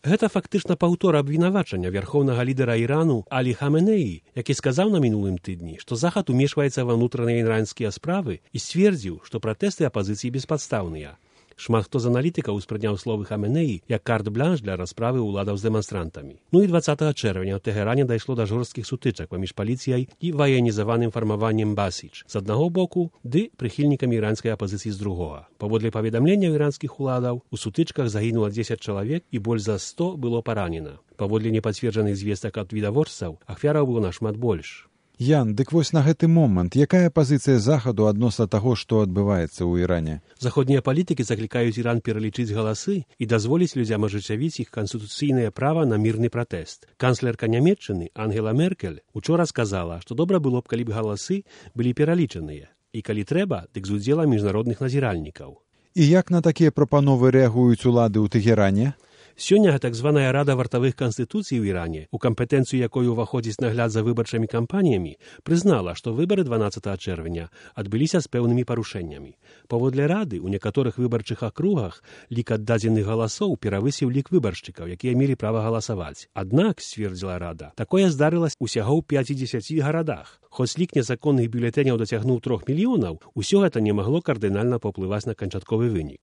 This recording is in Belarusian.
Гэта фактычна паўтора абвінавачання вярхоўнага лідара Ірану Алі Хаменеі, які сказаў на мінулым тыдні, што Захад умешваецца ва ўнутраныя іранскія справы і сцвердзіў, што пратэсты апазіцыі беспадстаўныя. Шмат хто з аналітыкаў успрыняў словы Хаменеі як карт-бланш для расправы ўладаў з дэманстрантамі. Ну і 20 чэрвеня ў Тэхеране дайшло да жорсткіх сутычак паміж паліцыяй і ваенізаваным фармаваннем Басідж з аднаго боку, ды прыхільнікамі іранскай апазіцыі з другога. Паводле паведамленняў іранскіх уладаў, у сутычках загінула 10 чалавек і больш за 100 было паранена. Паводле непацверджаных звестак ад відавочцаў, ахвяраў было нашмат больш. Ян, дык вось на гэты момант, якая пазіцыя Захаду адносна таго, што адбываецца ў Іране? Заходнія палітыкі заклікаюць Іран пералічыць галасы і дазволіць людзям ажыццявіць іх канстытуцыйнае права на мірны пратэст. Канцлерка Нямецчыны Ангела Меркель учора сказала, што добра было б, калі б галасы былі пералічаныя. І калі трэба, дык з удзелам міжнародных назіральнікаў. І як на такія прапановы рэагуюць улады ў Тэхеране? Сёння так званая Рада вартавых канстытуцый у Іране, у кампетэнцыю якой уваходзіць нагляд за выбарчымі кампаніямі, прызнала, што выбары 12 чэрвеня адбыліся з пэўнымі парушэннямі. Паводле Рады, у некаторых выбарчых акругах лік аддадзеных галасоў перавысіў лік выбаршчыкаў, якія мелі права галасаваць. Аднак, сцвердзіла Рада, такое здарылася усяго ў 50 гарадах. Хоць лік незаконных бюлетэняў дацягнуў 3 мільёнаў, усё гэта не магло кардынальна паўплываць на канчатковы вынік.